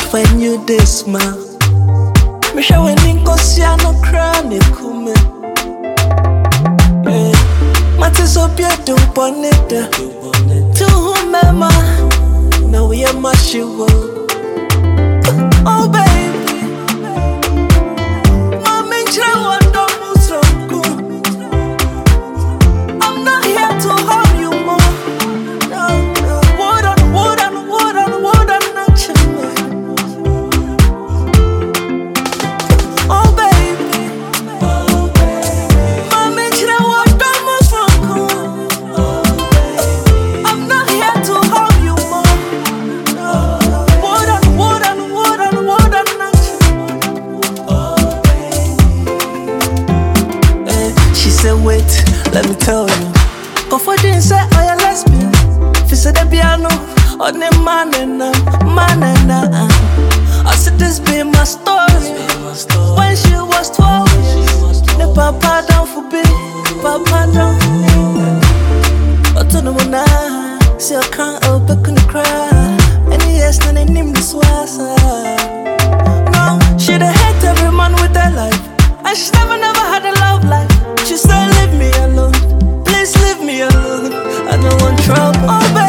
when you this man. Me show when Ninkosia no crown e kume. Matis up your do bonita. To whomever, now we are much you will. Oh baby, Mama Jawa don't move so good. I'm not here to harm you more. No, no. Wood on wood on wood on wood on nothing. Oh baby, Mama Jawa don't move so good. I'm not here to harm you more. No, wood on wood on wood on wood on nothing. She said, wait, let me tell you. Go for the inside, oh, you're lesbian. If you say the piano, on the man and I said, this be my story. When she was 12, the papa down for big, papa down for me. But to the one, see, I can't help but couldn't cry. And yes, and I named this was no, she'd hate every man with her life. And she never had a love life. She said, leave me alone. Please leave me alone. I don't want trouble. Oh, baby.